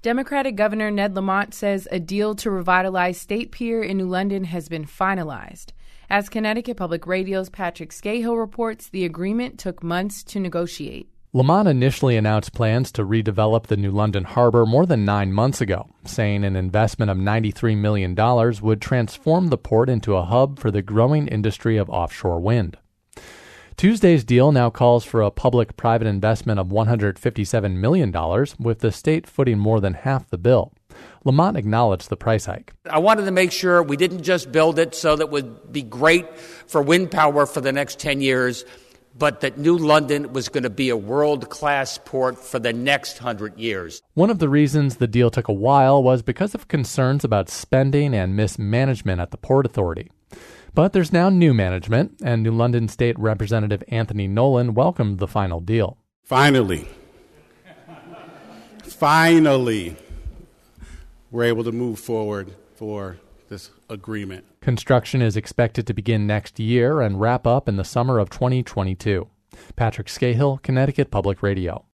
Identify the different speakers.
Speaker 1: Democratic Governor Ned Lamont says a deal to revitalize State Pier in New London has been finalized. As Connecticut Public Radio's Patrick Scahill reports, the agreement took months to negotiate.
Speaker 2: Lamont initially announced plans to redevelop the New London harbor more than 9 months ago, saying an investment of $93 million would transform the port into a hub for the growing industry of offshore wind. Tuesday's deal now calls for a public-private investment of $157 million, with the state footing more than half the bill. Lamont acknowledged the price hike.
Speaker 3: I wanted to make sure we didn't just build it so that it would be great for wind power for the next 10 years, but that New London was going to be a world-class port for the next 100 years.
Speaker 2: One of the reasons the deal took a while was because of concerns about spending and mismanagement at the Port Authority. But there's now new management, and New London State Representative Anthony Nolan welcomed the final deal.
Speaker 4: Finally, we're able to move forward for this agreement.
Speaker 2: Construction is expected to begin next year and wrap up in the summer of 2022. Patrick Scahill, Connecticut Public Radio.